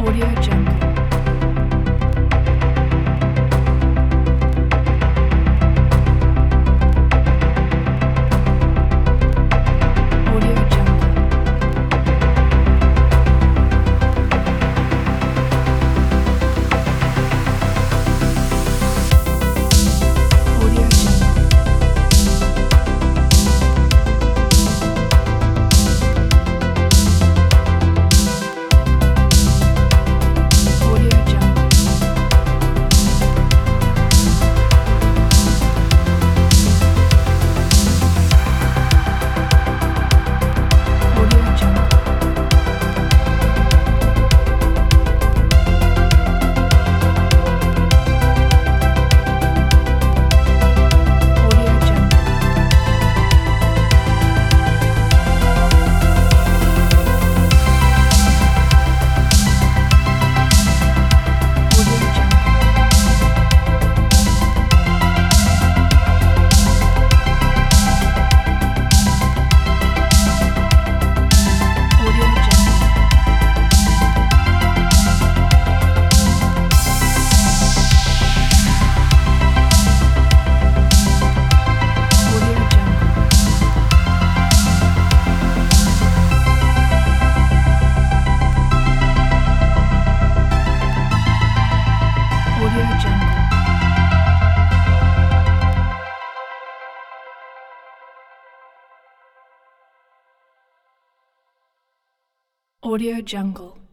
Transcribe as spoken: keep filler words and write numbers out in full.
Audio Jungle. Audio Jungle. Audio Jungle. Audio Jungle. Audio Jungle. Audio Jungle. Audio Jungle. Audio Jungle. Audio Jungle. Audio Jungle. Audio Jungle.